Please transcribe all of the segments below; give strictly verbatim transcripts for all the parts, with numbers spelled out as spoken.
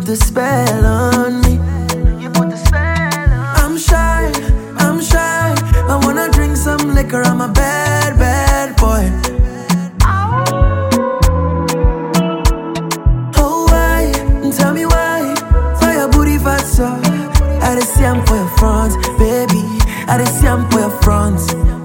the spell on me. You put the spell on. I'm shy, I'm shy. I wanna drink some liquor. I'm a bad, bad boy. Oh why? Tell me why? For your booty fat so I dey see am for your front, baby. I dey see am for your front.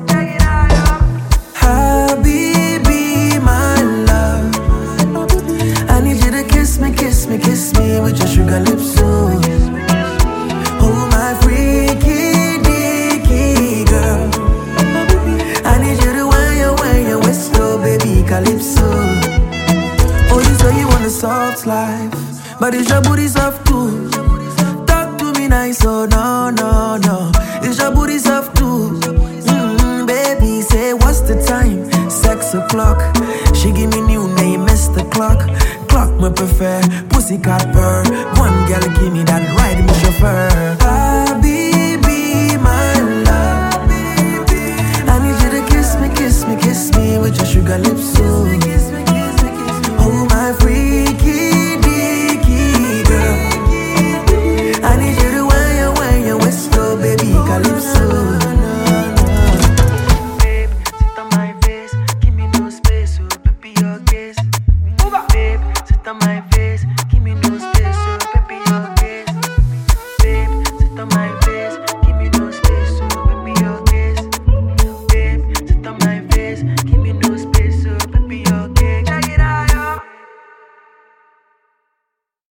Habibi, my love, I need you to kiss me, kiss me, kiss me with your sugar lips, oh. Oh my freaky, dicky girl, I need you to wind your, wind your waist, oh baby, calypso. Oh, you say you want a soft life, but is your booty soft too? Talk to me nice, oh no, no, no. Is your booty soft too? Mm, baby, say what's the time? Six o'clock. She give me new name, Mister Clock. Clock me prefer, pussy cat purr. One girl give me that ride, me chauffeur.